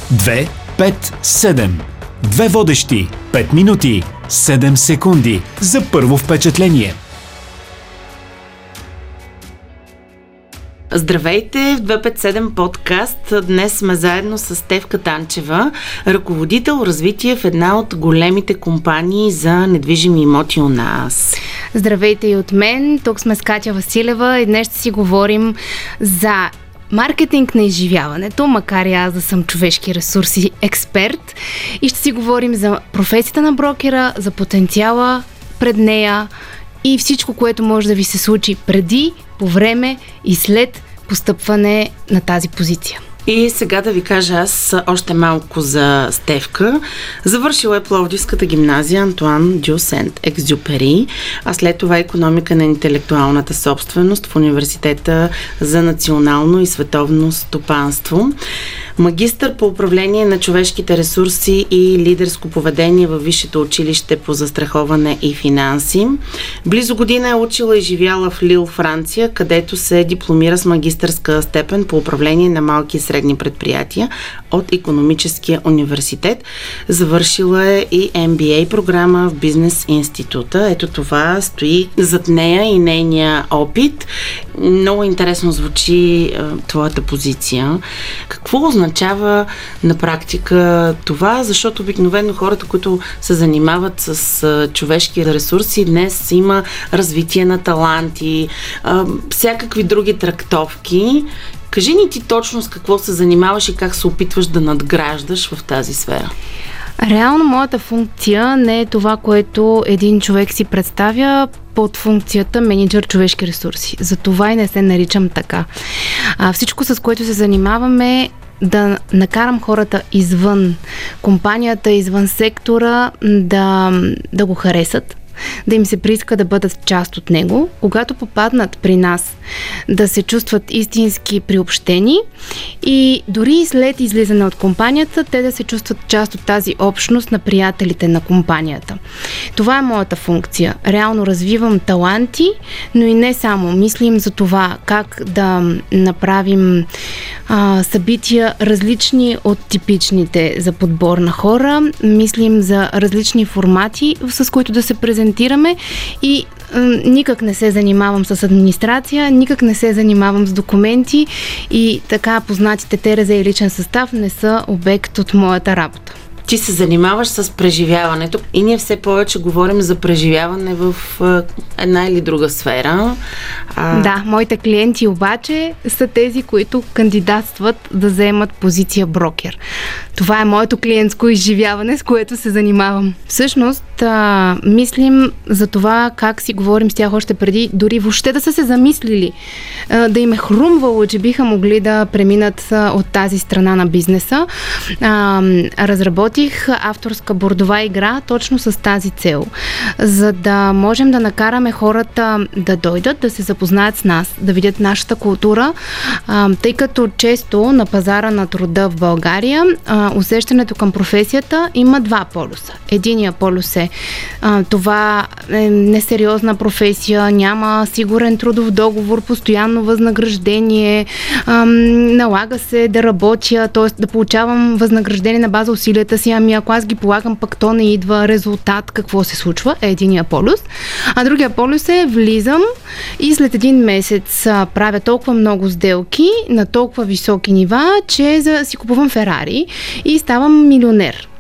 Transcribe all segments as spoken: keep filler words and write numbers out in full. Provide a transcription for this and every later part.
две пет седем. Две водещи, пет минути, седем секунди за първо впечатление. Здравейте в две пет седем подкаст. Днес сме заедно с Стефка Танчева, ръководител развитие в една от големите компании за недвижими имоти у нас. Здравейте и от мен. Тук сме с Катя Василева и днес ще си говорим за маркетинг на изживяването, макар и аз да съм човешки ресурси експерт. И ще си говорим за професията на брокера, за потенциала пред нея и всичко, което може да ви се случи преди, по време и след постъпване на тази позиция. И сега да ви кажа аз още малко за Стефка. Завършила е Пловдивската гимназия Антуан дю Сент Екзюпери, а след това икономика на интелектуалната собственост в Университета за национално и световно стопанство. Магистър по управление на човешките ресурси и лидерско поведение във Висшето училище по застраховане и финанси. Близо година е учила и живяла в Лил, Франция, където се дипломира с магистърска степен по управление на малки и средни предприятия от Икономическия университет. Завършила е и Ем Би Ей програма в Бизнес института. Ето това стои зад нея и нейния опит. Много интересно звучи е, твоята позиция. Какво означава на практика това? Защото обикновено хората, които се занимават с е, човешки ресурси, днес има развитие на таланти, е, всякакви други трактовки. Кажи ни ти точно с какво се занимаваш и как се опитваш да надграждаш в тази сфера. Реално моята функция не е това, което един човек си представя под функцията менеджер човешки ресурси. Затова и не се наричам така. А, всичко, с което се занимаваме, да накарам хората извън компанията, извън сектора да, да го харесат, да им се прииска да бъдат част от него, когато попаднат при нас, да се чувстват истински приобщени и дори след излизане от компанията, те да се чувстват част от тази общност на приятелите на компанията. Това е моята функция. Реално развивам таланти, но и не само. Мислим за това как да направим а, събития различни от типичните за подбор на хора. Мислим за различни формати, с които да се презентираме и м, никак не се занимавам с администрация, никак не се занимавам с документи и така познатите ТРЗ и личен състав не са обект от моята работа. Ти се занимаваш с преживяването и ние все повече говорим за преживяване в една или друга сфера. А... Да, моите клиенти обаче са тези, които кандидатстват да заемат позиция брокер. Това е моето клиентско изживяване, с което се занимавам. Всъщност, а, мислим за това как си говорим с тях още преди, дори въобще да са се замислили, а, да им е хрумвало, че биха могли да преминат а, от тази страна на бизнеса. А, разработих авторска бордова игра точно с тази цел, за да можем да накараме хората да дойдат, да се запознаят с нас, да видят нашата култура, а, тъй като често на пазара на труда в България а, усещането към професията има два полюса. Единия полюс е а, това е несериозна професия, няма сигурен трудов договор, постоянно възнаграждение, а, налага се да работя, т.е. да получавам възнаграждение на база усилията си. Ами ако аз ги полагам, пък то не идва резултат, какво се случва, е единия полюс. А другия полюс е влизам и след един месец а, правя толкова много сделки на толкова високи нива, че за, си купувам Ферари и ставам милионер.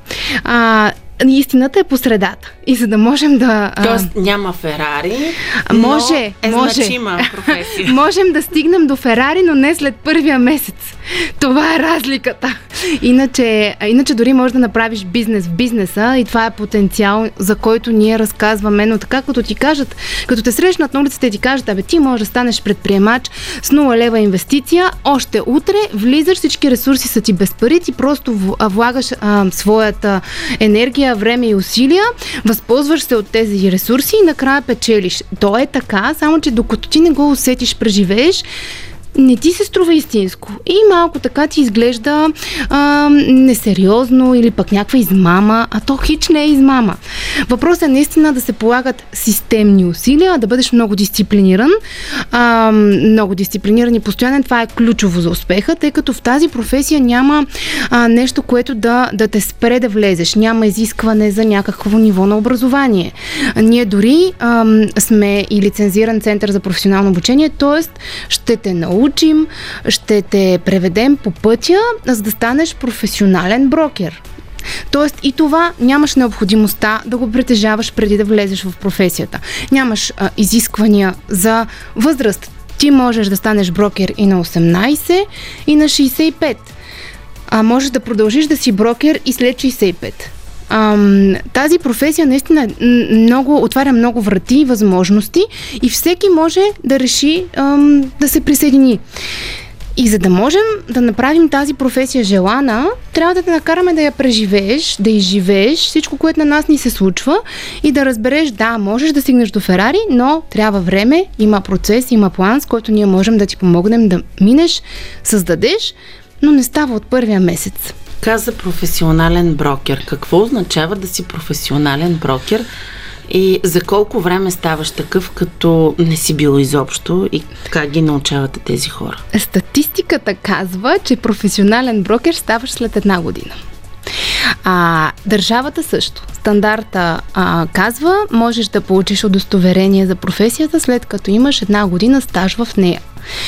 А, истината е по средата. И за да можем да... Тоест няма Ферари, но може, е може. значима професия. Можем да стигнем до Ферари, но не след първия месец. Това е разликата. Иначе, иначе дори можеш да направиш бизнес в бизнеса и това е потенциал, за който ние разказваме. Но така, като ти кажат, като те срещнат на улицата и ти кажат, абе ти можеш да станеш предприемач с нула лева инвестиция, още утре влизаш, всички ресурси са ти без пари, ти просто влагаш а, своята енергия, време и усилия, възползваш се от тези ресурси и накрая печелиш. То е така, само че докато ти не го усетиш, преживееш, не ти се струва истинско. И малко така ти изглежда а, несериозно или пък някаква измама, а то хич не е измама. Въпросът е наистина да се полагат системни усилия, да бъдеш много дисциплиниран, а, много дисциплиниран и постоянен. Това е ключово за успеха, тъй като в тази професия няма а, нещо, което да, да те спре да влезеш. Няма изискване за някакво ниво на образование. А, ние дори а, сме и лицензиран център за професионално обучение, т.е. ще те научим, ще те преведем по пътя, за да станеш професионален брокер. Тоест и това нямаш необходимостта да го притежаваш преди да влезеш в професията. Нямаш а, изисквания за възраст. Ти можеш да станеш брокер и на осемнайсет, и на шейсет и пет. А можеш да продължиш да си брокер и след шейсет и пет. Ам, тази професия наистина много, отваря много врати и възможности и всеки може да реши ам, да се присъедини. И за да можем да направим тази професия желана, трябва да те накараме да я преживееш, да изживееш всичко, което на нас ни се случва и да разбереш, да, можеш да стигнеш до Ферари, но трябва време, има процес, има план, с който ние можем да ти помогнем да минеш, създадеш, но не става от първия месец. Каза професионален брокер. Какво означава да си професионален брокер и за колко време ставаш такъв, като не си бил изобщо и как ги научавате тези хора? Статистиката казва, че професионален брокер ставаш след една година. А, държавата също. Стандарта а, казва, можеш да получиш удостоверение за професията, след като имаш една година стаж в нея.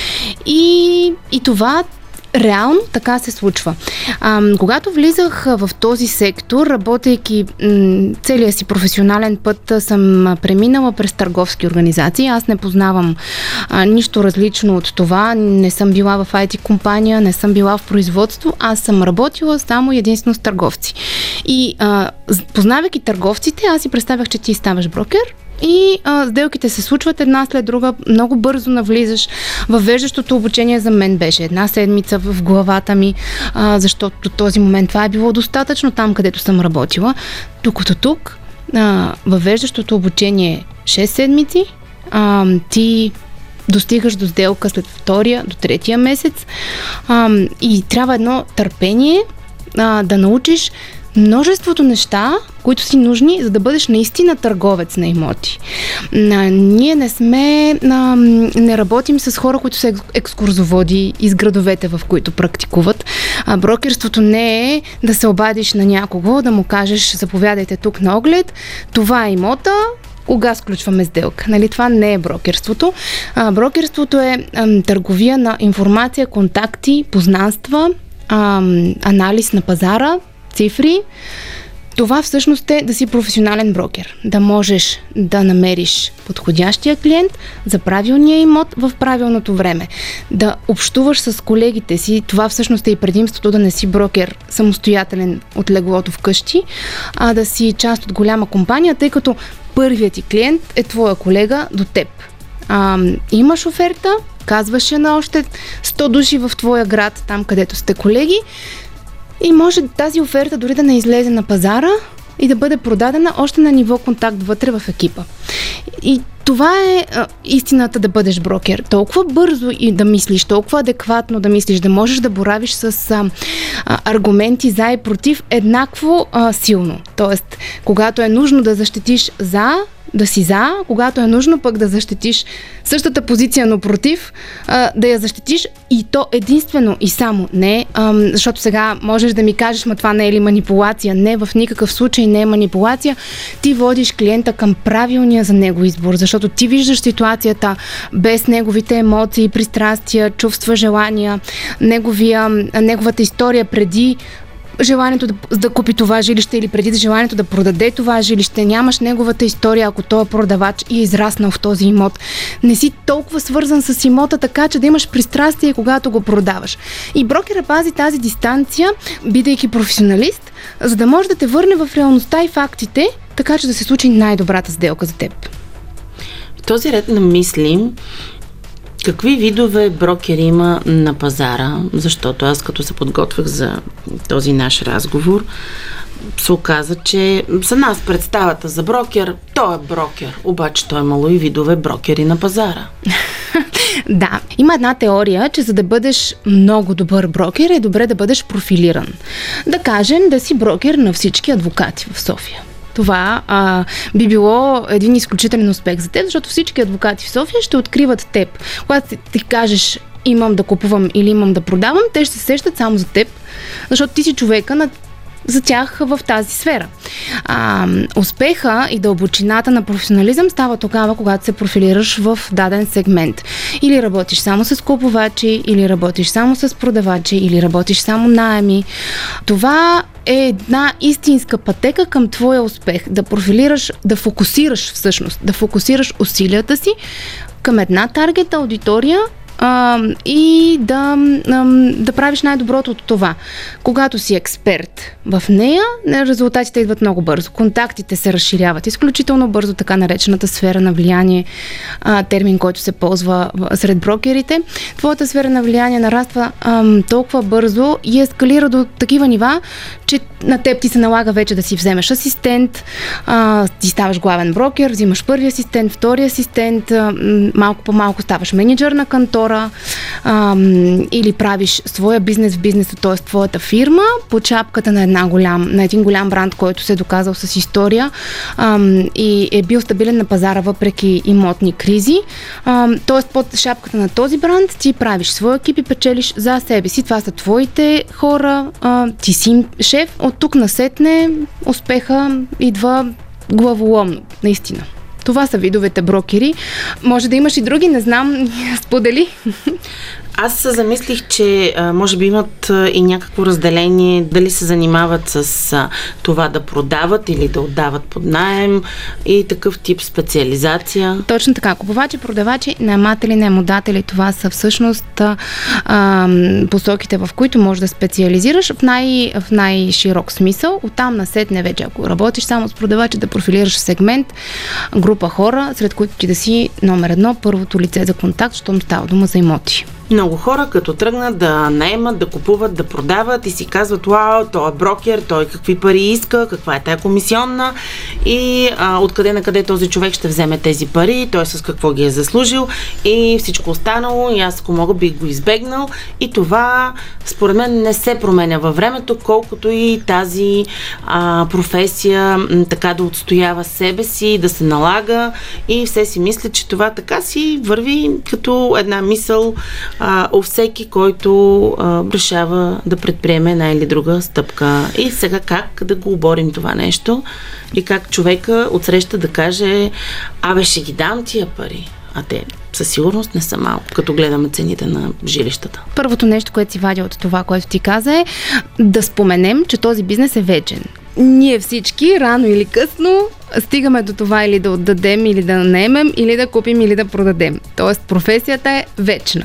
И, и това реално така се случва. А, когато влизах в този сектор, работейки м- целия си професионален път, съм преминала през търговски организации. Аз не познавам а, нищо различно от това. Не съм била в ай ти компания, не съм била в производство. Аз съм работила само единствено с търговци. И а, познавайки търговците, аз си представях, че ти ставаш брокер. И а, сделките се случват една след друга, много бързо навлизаш. Въвеждащото обучение за мен беше една седмица в главата ми, а, защото до този момент това е било достатъчно там, където съм работила. Докато тук а, въвеждащото обучение е шест седмици, а, ти достигаш до сделка след втория, до третия месец а, и трябва едно търпение а, да научиш множеството неща, които си нужни, за да бъдеш наистина търговец на имоти. А, ние не сме, а, не работим с хора, които са екскурзоводи из градовете, в които практикуват. А, брокерството не е да се обадиш на някого, да му кажеш, заповядайте тук на оглед, това е имота, кога сключваме сделка. Нали, това не е брокерството. А, брокерството е а, търговия на информация, контакти, познанства, а, анализ на пазара, цифри. Това всъщност е да си професионален брокер. Да можеш да намериш подходящия клиент за правилния имот в правилното време. Да общуваш с колегите си. Това всъщност е и предимството да не си брокер самостоятелен от леглото вкъщи, а да си част от голяма компания, тъй като първият ти клиент е твоя колега до теб. А, имаш оферта, казваш я на още сто души в твоя град, там където сте колеги, и може тази оферта дори да не излезе на пазара и да бъде продадена още на ниво контакт вътре в екипа. И това е а, истината да бъдеш брокер. Толкова бързо и да мислиш, толкова адекватно да мислиш, да можеш да боравиш с а, а, аргументи за и против еднакво а, силно. Тоест, когато е нужно да защитиш за, да си за, когато е нужно пък да защитиш същата позиция, но против, а, да я защитиш и то единствено и само. Не, а, защото сега можеш да ми кажеш, ма това не е ли манипулация? Не, в никакъв случай не е манипулация. Ти водиш клиента към правилния за него избор, защото ти виждаш ситуацията без неговите емоции, пристрастия, чувства, желания, неговия, неговата история преди желанието да, да купи това жилище или преди желанието да продаде това жилище. Нямаш неговата история, ако той е продавач и е израснал в този имот. Не си толкова свързан с имота, така че да имаш пристрастие, когато го продаваш. И брокера пази тази дистанция, бидейки професионалист, за да може да те върне в реалността и фактите, така че да се случи най-добрата сделка за теб. В този ред на мисли, какви видове брокери има на пазара? Защото аз като се подготвях за този наш разговор, се оказа, че за нас представата за брокер, той е брокер, обаче той е имало и видове брокери на пазара. Да, има една теория, че за да бъдеш много добър брокер е добре да бъдеш профилиран. Да кажем, да си брокер на всички адвокати в София. Това а, би било един изключителен успех за теб, защото всички адвокати в София ще откриват теб. Когато ти, ти кажеш имам да купувам или имам да продавам, те ще се сещат само за теб, защото ти си човека на за тях в тази сфера. А, успеха и дълбочината на професионализъм става тогава, когато се профилираш в даден сегмент. Или работиш само с купувачи, или работиш само с продавачи, или работиш само наеми. Това е една истинска пътека към твоя успех. Да профилираш, да фокусираш всъщност, да фокусираш усилията си към една таргет аудитория, Uh, и да, um, да правиш най-доброто от това. Когато си експерт в нея, резултатите идват много бързо. Контактите се разширяват изключително бързо, така наречената сфера на влияние, uh, термин, който се ползва сред брокерите. Твоята сфера на влияние нараства um, толкова бързо и ескалира до такива нива, че на теб ти се налага вече да си вземеш асистент, uh, ти ставаш главен брокер, взимаш първи асистент, втори асистент, uh, малко по малко ставаш менеджер на кантора, Ам, или правиш своя бизнес в бизнеса, т.е. твоята фирма, под шапката на, една голям, на един голям бранд, който се е доказал с история ам, и е бил стабилен на пазара въпреки имотни кризи. Ам, т.е. под шапката на този бранд ти правиш своя екип и печелиш за себе си. Това са твоите хора, а, ти си шеф. От тук насетне успеха идва главоломно, наистина. Това са видовете брокери. Може да имаш и други, не знам, сподели. Аз се замислих, че а, може би имат а, и някакво разделение, дали се занимават с а, това да продават или да отдават под наем и такъв тип специализация. Точно така. Купувачи, продавачи, наематели, наемодатели, това са всъщност а, посоките, в които можеш да специализираш в, най, в най-широк смисъл. Оттам насетне вече, ако работиш само с продавачи, да профилираш сегмент, група хора, сред които ти да си номер едно, първото лице за контакт, щом става дума за имоти. Много хора, като тръгнат да наемат, да купуват, да продават и си казват, вау, той е брокер, той какви пари иска, каква е тая комисионна и а, откъде на къде този човек ще вземе тези пари, той с какво ги е заслужил и всичко останало и аз ако мога бих го избегнал и това според мен не се променя във времето, колкото и тази а, професия м, така да отстоява себе си, да се налага и все си мисля, че това така си върви като една мисъл А, у всеки, който а, решава да предприеме една или друга стъпка. И сега как да го оборим това нещо и как човека отсреща да каже, абе ще ги дам тия пари, а те със сигурност не са малко, като гледаме цените на жилищата. Първото нещо, което си вадя от това, което ти каза е да споменем, че този бизнес е вечен. Ние всички, рано или късно, стигаме до това или да отдадем, или да наемем, или да купим, или да продадем. Тоест, професията е вечна.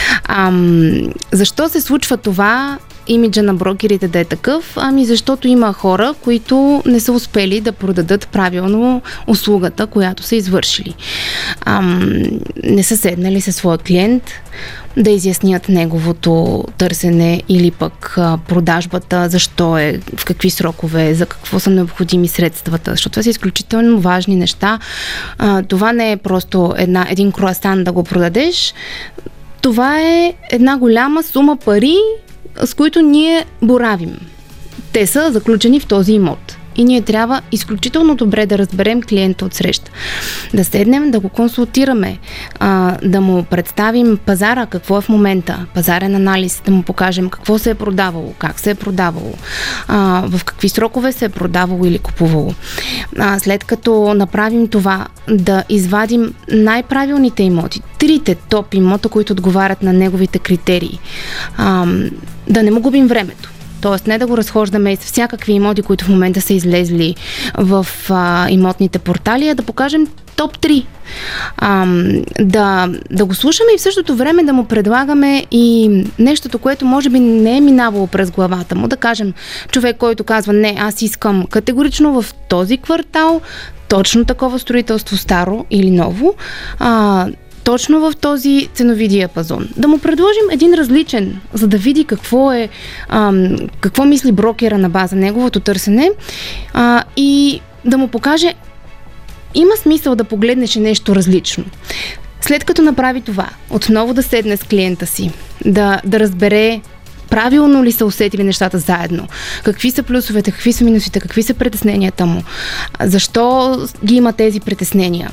Ам, защо се случва това? Имиджа на брокерите да е такъв, ами защото има хора, които не са успели да продадат правилно услугата, която са извършили. Ам, не са седнали със своя клиент, да изяснят неговото търсене или пък а, продажбата, защо е, в какви срокове, за какво са необходими средствата, защото това са изключително важни неща. А, това не е просто една, един круасан да го продадеш, това е една голяма сума пари, с които ние боравим. Те са заключени в този имот. И ние трябва изключително добре да разберем клиента от среща. Да седнем, да го консултираме, а, да му представим пазара, какво е в момента, пазарен анализ, да му покажем какво се е продавало, как се е продавало, а, в какви срокове се е продавало или купувало. А, след като направим това, да извадим най-правилните имоти, трите топ имота, които отговарят на неговите критерии. А, да не му губим времето. Тоест не да го разхождаме из всякакви имоти, които в момента са излезли в а, имотните портали, а да покажем топ три. А, да, да го слушаме и в същото време да му предлагаме и нещото, което може би не е минавало през главата му. Да кажем, човек, който казва, не, аз искам категорично в този квартал точно такова строителство, старо или ново, а, точно в този ценови диапазон. Да му предложим един различен, за да види какво е, ам, какво мисли брокера на база неговото търсене а, и да му покаже, има смисъл да погледнеш нещо различно. След като направи това, отново да седне с клиента си, да, да разбере правилно ли са усетили нещата заедно, какви са плюсовете, какви са минусите, какви са притесненията му, защо ги има тези притеснения.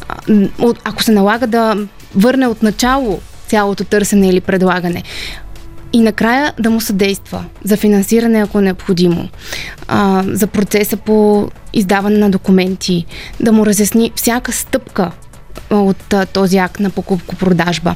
Ако се налага да върне от начало цялото търсене или предлагане, и накрая да му съдейства за финансиране, ако е необходимо, а, за процеса по издаване на документи, да му разясни всяка стъпка от а, този акт на покупко-продажба.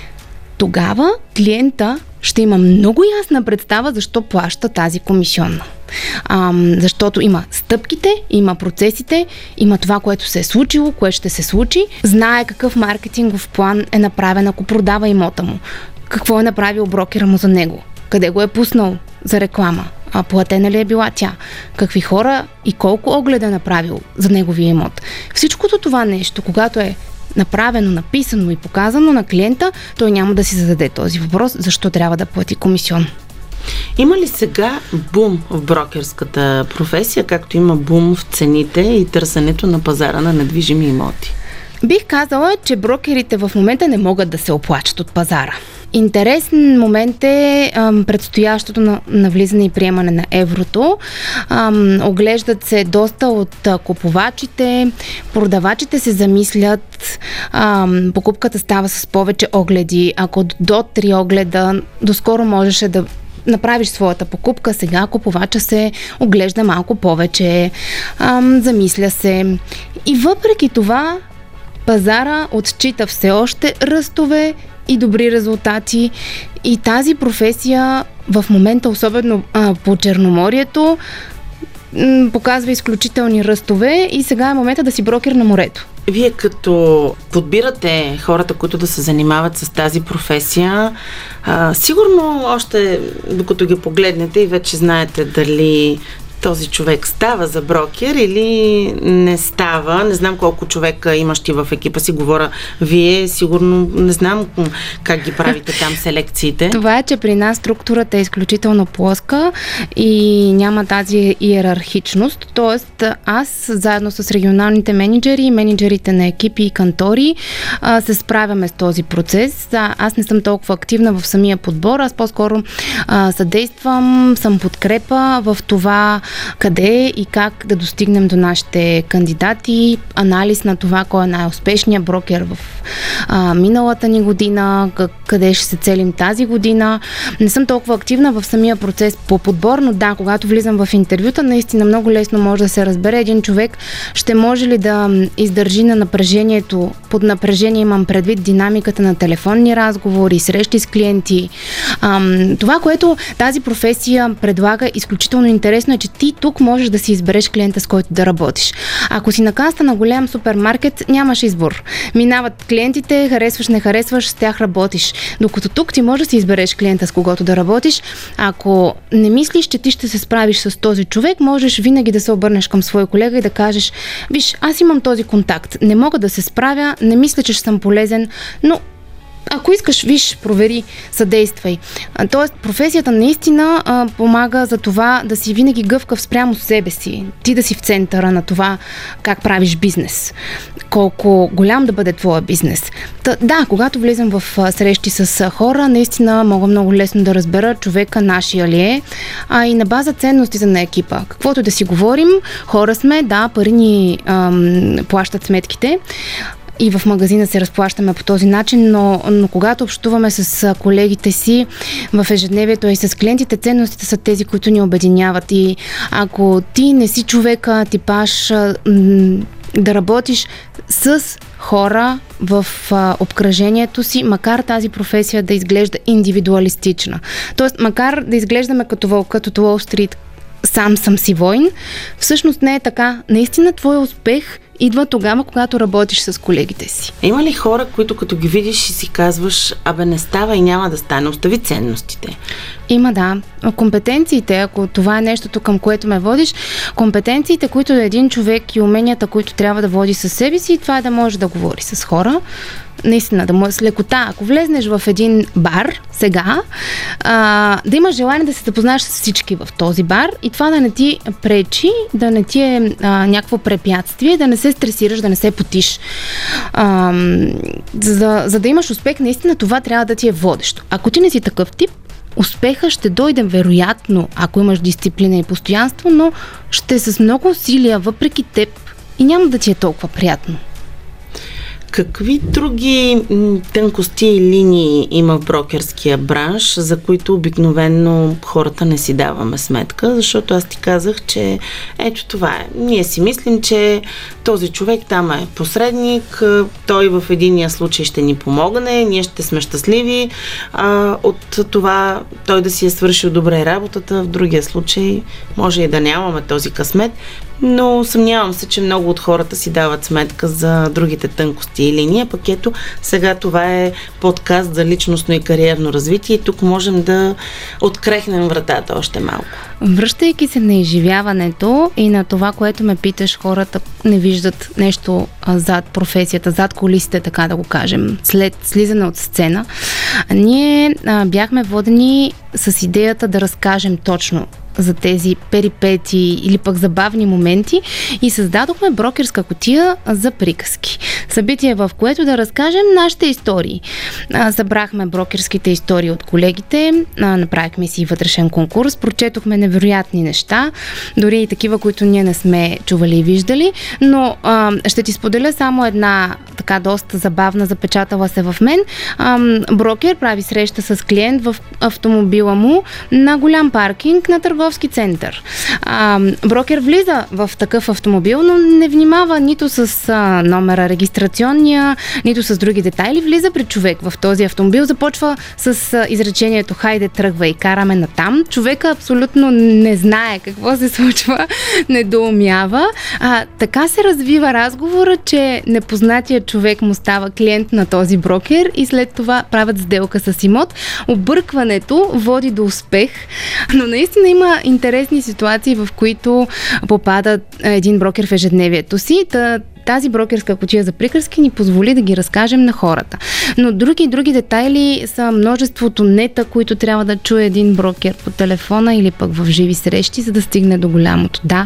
Тогава клиента ще има много ясна представа защо плаща тази комисионна. А, защото има стъпките, има процесите, има това, което се е случило, което ще се случи, знае какъв маркетингов план е направен, ако продава имота му, какво е направил брокера му за него, къде го е пуснал за реклама, а платена ли е била тя, какви хора и колко огледа е направил за неговия имот. Всичкото това нещо, когато е направено, написано и показано на клиента, той няма да си зададе този въпрос, защо трябва да плати комисион. Има ли сега бум в брокерската професия, както има бум в цените и търсенето на пазара на недвижими имоти? Бих казала, че брокерите в момента не могат да се оплачат от пазара. Интересен момент е ам, предстоящото на, навлизане и приемане на еврото. Ам, оглеждат се доста от а, купувачите, продавачите се замислят, ам, покупката става с повече огледи. Ако до три огледа, доскоро можеше да направиш своята покупка, сега купувача се оглежда малко повече, ам, замисля се. И въпреки това, пазара отчита все още ръстове и добри резултати. И тази професия в момента, особено а, по Черноморието, м- показва изключителни ръстове и сега е момента да си брокер на морето. Вие като подбирате хората, които да се занимават с тази професия, а, сигурно още докато ги погледнете и вече знаете дали този човек става за брокер или не става. Не знам колко човека имаш ти в екипа си, говоря вие, сигурно не знам как ги правите там селекциите. Това е, че при нас структурата е изключително плоска и няма тази иерархичност. Тоест, аз заедно с регионалните менеджери, менеджерите на екипи и кантори се справяме с този процес. Аз не съм толкова активна в самия подбор, аз по-скоро съдействам, съм подкрепа в това къде и как да достигнем до нашите кандидати, анализ на това кой е най-успешният брокер в а, миналата ни година, къде ще се целим тази година. Не съм толкова активна в самия процес по подбор, но да, когато влизам в интервюта, наистина много лесно може да се разбере един човек ще може ли да издържи на напрежението. Под напрежение имам предвид динамиката на телефонни разговори, срещи с клиенти. А, това, което тази професия предлага изключително интересно е, че ти тук можеш да си избереш клиента, с който да работиш. Ако си на каста на голям супермаркет, нямаш избор. Минават клиентите, харесваш, не харесваш, с тях работиш. Докато тук ти можеш да си избереш клиента, с когото да работиш. Ако не мислиш, че ти ще се справиш с този човек, можеш винаги да се обърнеш към свой колега и да кажеш: виж, аз имам този контакт, не мога да се справя, не мисля, че ще съм полезен, но ако искаш, виж, провери, съдействай. Тоест, професията наистина а, помага за това да си винаги гъвкав спрямо себе си. Ти да си в центъра на това как правиш бизнес. Колко голям да бъде твоя бизнес. Та, да, когато влизам в а, срещи с а, хора, наистина мога много лесно да разбера човека нашия ли е, а и на база ценностите на екипа. Каквото да си говорим, хора сме, да, пари ни ам, плащат сметките. И в магазина се разплащаме по този начин, но, но когато общуваме с колегите си в ежедневието и с клиентите, ценностите са тези, които ни обединяват. И ако ти не си човека, типаж м- да работиш с хора в а, обкръжението си, макар тази професия да изглежда индивидуалистична. Тоест, макар да изглеждаме като вълк, като Уол Стрит, сам съм си войн, всъщност не е така. Наистина твой успех идва тогава, когато работиш с колегите си. Има ли хора, които като ги видиш и си казваш: абе не става и няма да стане, остави ценностите? Има, да. Компетенциите, ако това е нещото, към което ме водиш, компетенциите, които е един човек и уменията, които трябва да води със себе си, това е да може да говори с хора. Наистина, да може с лекота. Ако влезнеш в един бар сега, а, да имаш желание да се запознаеш с всички в този бар и това да не ти пречи, да не ти е а, някакво препятствие, да не се се стресираш, да не се потиш. А, за, за да имаш успех, наистина това трябва да ти е водещо. Ако ти не си такъв тип, успеха ще дойде вероятно, ако имаш дисциплина и постоянство, но ще е с много усилия въпреки теб и няма да ти е толкова приятно. Какви други тънкости и линии има в брокерския бранш, за които обикновено хората не си даваме сметка? Защото аз ти казах, че ето това е. Ние си мислим, че този човек там е посредник, той в единия случай ще ни помогне, ние ще сме щастливи а, от това той да си е свършил добре работата, в другия случай може и да нямаме този късмет. Но съмнявам се, че много от хората си дават сметка за другите тънкости и линии. Пък ето, сега това е подкаст за личностно и кариерно развитие и тук можем да открехнем вратата още малко. Връщайки се на изживяването и на това, което ме питаш, хората не виждат нещо а, зад професията, зад кулисите, така да го кажем, след слизане от сцена. Ние а, бяхме водени с идеята да разкажем точно за тези перипети или пък забавни моменти и създадохме брокерска кутия за приказки. Събитие, в което да разкажем нашите истории. А, събрахме брокерските истории от колегите, а, направихме си вътрешен конкурс, прочетохме невероятни неща, дори и такива, които ние не сме чували и виждали, но а, ще ти споделя само една така доста забавна, запечатала се в мен. А, брокер прави среща с клиент в автомобила му на голям паркинг на търговски център. А, брокер влиза в такъв автомобил, но не внимава нито с а, номера регистрационния, нито с други детайли. Влиза при човек в този автомобил, започва с а, изречението "хайде, тръгва и караме натам". Човека абсолютно не знае какво се случва, недоумява. А, така се развива разговора, че непознатият човек му става клиент на този брокер и след това правят сделка с имот. Объркването води до успех, но наистина има интересни ситуации, в които попада един брокер в ежедневието си. Тази брокерска кутия за приказки ни позволи да ги разкажем на хората. Но други и други детайли са множеството нета, които трябва да чуе един брокер по телефона или пък в живи срещи, за да стигне до голямото. Да,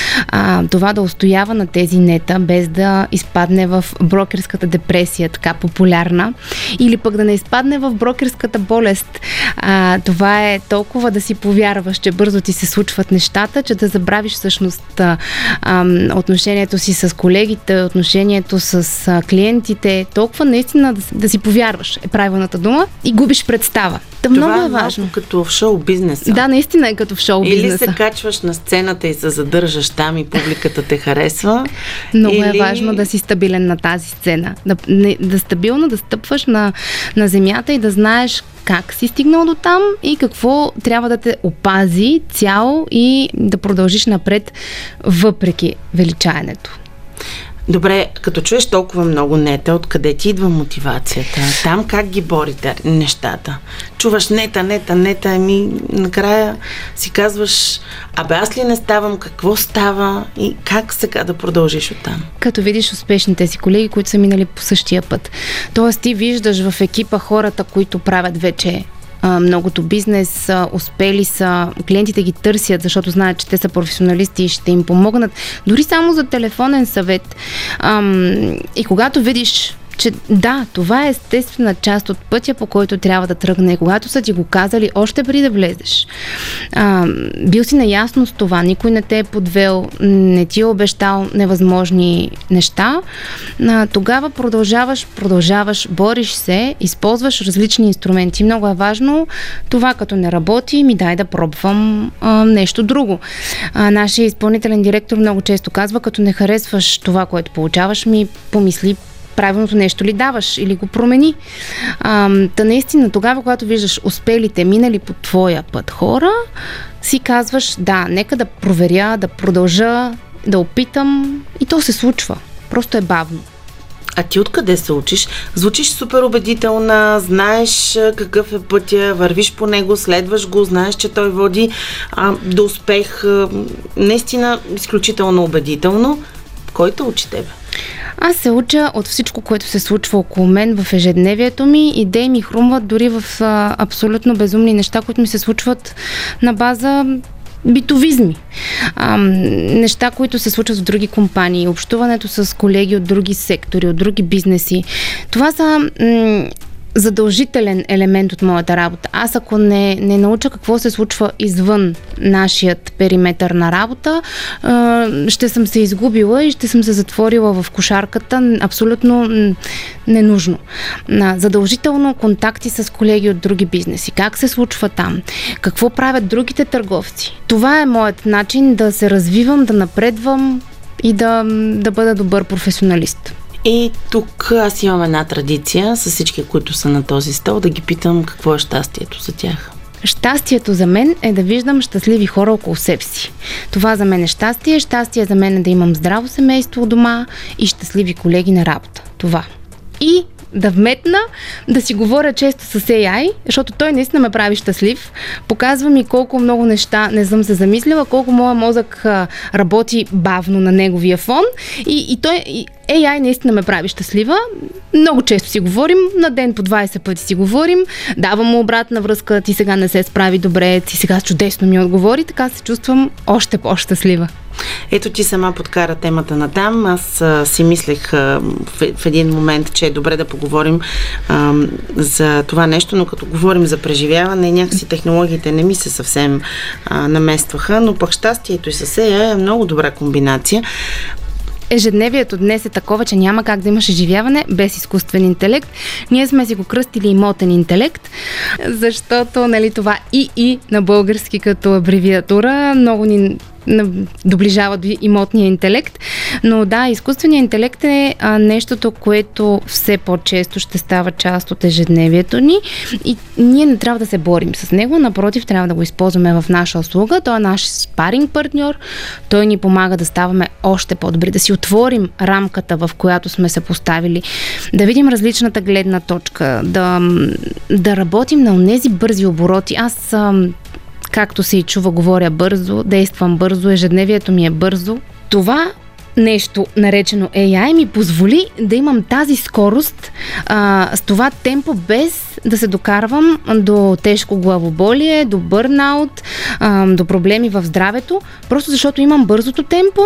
а, това да устоява на тези нета, без да изпадне в брокерската депресия, така популярна, или пък да не изпадне в брокерската болест. А, това е толкова да си повярваш, че бързо ти се случват нещата, че да забравиш всъщност а, а, отношението си с колегите, отношението с а, клиентите, толкова наистина да, да си повярваш е правилната дума и губиш представа. Да, това много е е важно. като в шоу-бизнеса. Да, наистина е като в шоу-бизнеса. Или се качваш на сцената и се задържаш там и публиката те харесва. Много или... е важно да си стабилен на тази сцена. Да, не, да стабилно да стъпваш на, на земята и да знаеш как си стигнал до там и какво трябва да те опази цяло и да продължиш напред въпреки величаенето. Добре, като чуеш толкова много нета, откъде ти идва мотивацията? Там как ги борите нещата? Чуваш нета, нета, нета, ами накрая си казваш, абе аз ли не ставам, какво става и как сега да продължиш оттам? Като видиш успешните си колеги, които са минали по същия път. Тоест ти виждаш в екипа хората, които правят вече многото бизнес, успели са, клиентите ги търсят, защото знаят, че те са професионалисти и ще им помогнат. Дори само за телефонен съвет. И когато видиш, че да, това е естествена част от пътя, по който трябва да тръгне. Когато са ти го казали, още преди да влезеш. А, бил си наясно с това, никой не те е подвел, не ти е обещал невъзможни неща. А, тогава продължаваш, продължаваш, бориш се, използваш различни инструменти. Много е важно това, като не работи, ми дай да пробвам а, нещо друго. А, нашия изпълнителен директор много често казва, като не харесваш това, което получаваш, ми помисли правилното нещо ли даваш или го промени. А, та наистина, тогава, когато виждаш успелите, минали по твоя път хора, си казваш, да, нека да проверя, да продължа, да опитам и то се случва. Просто е бавно. А ти откъде се учиш? Звучиш супер убедителна, знаеш какъв е пътя, вървиш по него, следваш го, знаеш, че той води а, до успех. Наистина, изключително убедително. Кой те учи тебе? Аз се уча от всичко, което се случва около мен в ежедневието ми. Идеи ми хрумват дори в а, абсолютно безумни неща, които ми се случват на база битовизми. а, неща, които се случват в други компании, общуването с колеги от други сектори, от други бизнеси. Това са м- задължителен елемент от моята работа. Аз ако не, не науча какво се случва извън нашият периметър на работа, ще съм се изгубила и ще съм се затворила в кошарката абсолютно ненужно. Задължително контакти с колеги от други бизнеси. Как се случва там? Какво правят другите търговци? Това е моят начин да се развивам, да напредвам и да, да бъда добър професионалист. И тук аз имам една традиция с всички, които са на този стол, да ги питам какво е щастието за тях. Щастието за мен е да виждам щастливи хора около себе си. Това за мен е щастие. Щастие за мен е да имам здраво семейство у дома и щастливи колеги на работа. Това. И да вметна, да си говоря често с Ей Ай, защото той наистина ме прави щастлив. Показва ми колко много неща не съм се замислила, колко моя мозък а, работи бавно на неговия фон и, и той... И Ей Ай наистина ме прави щастлива. Много често си говорим, на ден по двайсет пъти си говорим, давам му обратна връзка, ти сега не се справи добре, ти сега чудесно ми отговори, така се чувствам още по-щастлива. Ето ти сама подкара темата на там. Аз а, си мислех а, в, в един момент, че е добре да поговорим а, за това нещо, но като говорим за преживяване, някакси технологиите не ми се съвсем а, наместваха, но пък щастието и с Ей Ай е много добра комбинация. Ежедневието днес е такова, че няма как да имаш изживяване без изкуствен интелект. Ние сме си го кръстили имотен интелект, защото нали, това и и на български като абревиатура много ни доближава до имотния интелект. Но да, изкуственият интелект е а, нещото, което все по-често ще става част от ежедневието ни и ние не трябва да се борим с него, напротив, трябва да го използваме в наша услуга. Той е наш спаринг партньор, той ни помага да ставаме още по-добри, да си отворим рамката, в която сме се поставили, да видим различната гледна точка, да, да работим на онези бързи обороти. Аз ам, както се и чува, говоря бързо, действам бързо, ежедневието ми е бързо. Това нещо, наречено Ей Ай, ми позволи да имам тази скорост, а, с това темпо, без да се докарвам до тежко главоболие, до бърнаут, а, до проблеми в здравето, просто защото имам бързото темпо,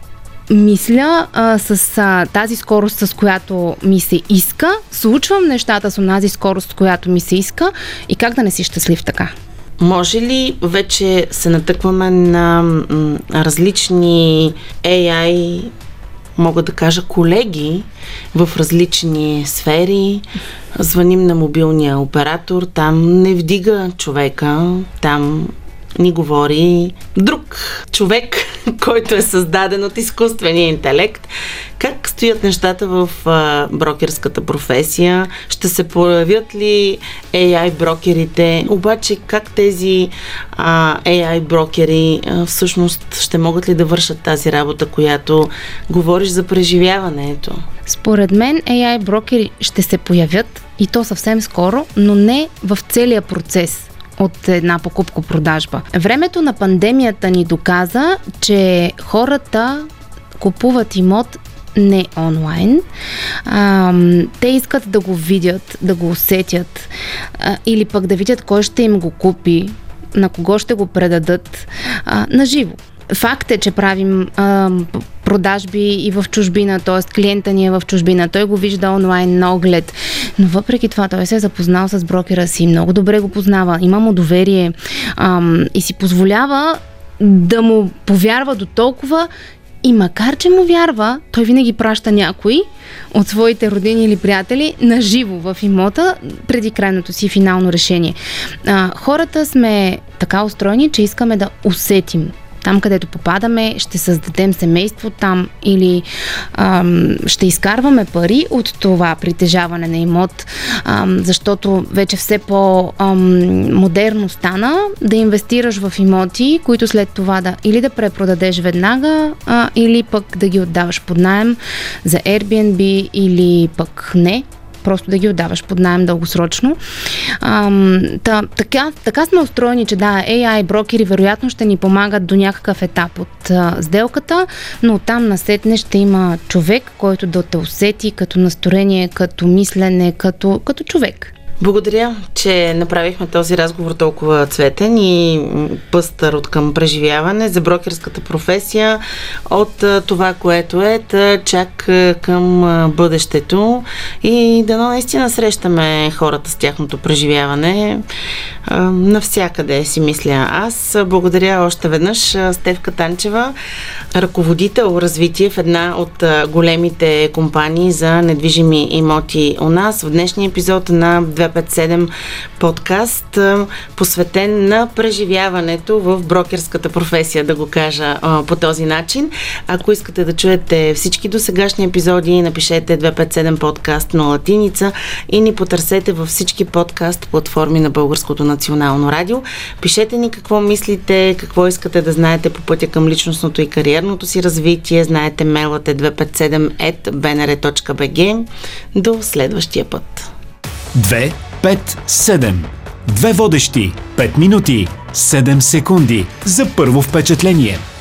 мисля а, с а, тази скорост, с която ми се иска, случвам нещата с онази скорост, с която ми се иска и как да не си щастлив така. Може ли вече се натъкваме на м, различни Ей Ай, мога да кажа, колеги в различни сфери? Звъним на мобилния оператор, там не вдига човека, там ни говори друг човек, който е създаден от изкуствения интелект. Как стоят нещата в а, брокерската професия? Ще се появят ли Ей Ай брокерите? Обаче как тези а, Ей Ай брокери а, всъщност ще могат ли да вършат тази работа, която говориш за преживяването? Според мен Ей Ай брокери ще се появят и то съвсем скоро, но не в целия процес от една покупко-продажба. Времето на пандемията ни доказа, че хората купуват имот не онлайн. А, те искат да го видят, да го усетят а, или пък да видят кой ще им го купи, на кого ще го предадат а, на живо. Факт е, че правим а, продажби и в чужбина, т.е. клиента ни е в чужбина, той го вижда онлайн на оглед, но въпреки това той се е запознал с брокера си, много добре го познава, има му доверие а, и си позволява да му повярва до толкова и макар, че му вярва, той винаги праща някой от своите родини или приятели на живо в имота преди крайното си финално решение. А, хората сме така устроени, че искаме да усетим. Там, където попадаме, ще създадем семейство там или ам, ще изкарваме пари от това притежаване на имот, ам, защото вече все по-модерно стана да инвестираш в имоти, които след това да или да препродадеш веднага, а, или пък да ги отдаваш под наем за Airbnb или пък не. Просто да ги отдаваш под наем дългосрочно. Ам, та, така, така сме устроени, че да, Ей Ай брокери вероятно ще ни помагат до някакъв етап от а, сделката, но оттам насетне ще има човек, който да те усети като настроение, като мислене, като, като човек. Благодаря, че направихме този разговор толкова цветен и пъстър от към преживяване за брокерската професия, от това, което е, та чак към бъдещето, и дано наистина срещаме хората с тяхното преживяване навсякъде, си мисля аз. Благодаря още веднъж. Стефка Танчева, ръководител развитие в една от големите компании за недвижими имоти у нас, в днешния епизод на двеста петдесет и седем подкаст, посветен на преживяването в брокерската професия, да го кажа а, по този начин. Ако искате да чуете всички досегашни епизоди, напишете двеста петдесет и седем подкаст на латиница и ни потърсете във всички подкаст платформи на Българското национално радио. Пишете ни какво мислите, какво искате да знаете по пътя към личностното и кариерното си развитие. Знаете, мейлът е двеста петдесет и седем ет би ен ар точка би джи. До следващия път. две пет седем. Две водещи, пет минути, седем секунди за първо впечатление.